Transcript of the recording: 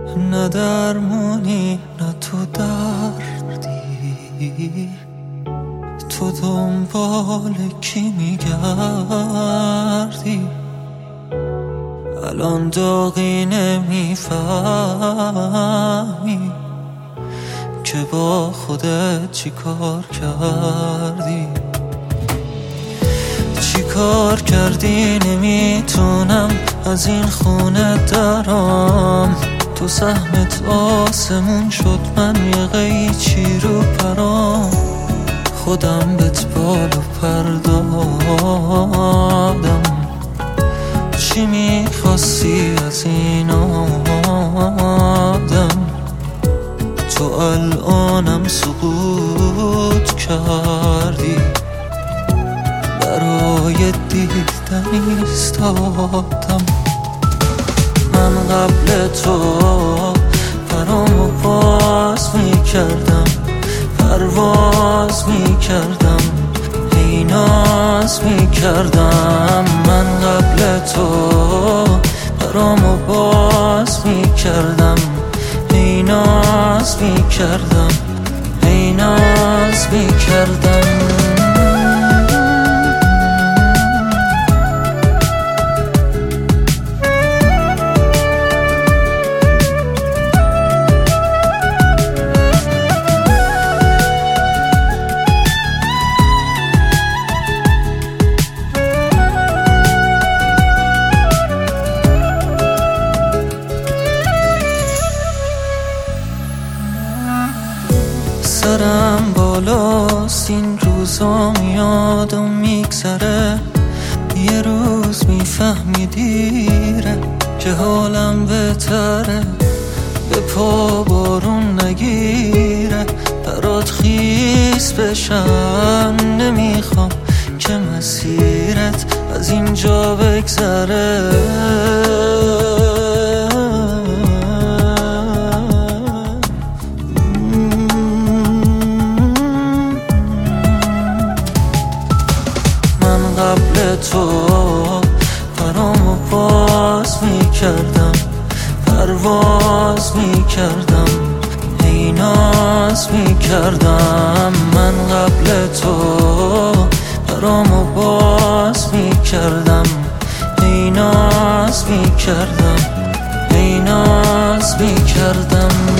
نه درمونی نه تو دردی، تو دنبال کی میگردی؟ الان داغی نمیفهمی که با خودت چی کار کردی. چی کار کردی نمیتونم از این خونه درام، تو سهمت آسمون شد من یه قیچی رو پرام، خودم بهت بال و پر دادم. چی میخواستی از این آدم؟ تو الانم سقوط کردی، برای دیدن ایستادم. من قبل تو پرامو باز میکردم، پرواز میکردم، هی ناز میکردم. من قبل تو پرامو باز میکردم، هی ناز میکردم، هی ناز میکردم. سرم بالاست این روزا میاد و میگذره، یه روز میفهمی دیره که حالم بهتره. به پا بارون نگیره برات خیس بشم، نمیخوام که مسیرت از اینجا بگذره. قبل تو پرامو باز میکردم، پرواز میکردم، هی ناز میکردم. من قبل تو پرامو باز میکردم، هی ناز میکردم، هی ناز میکردم.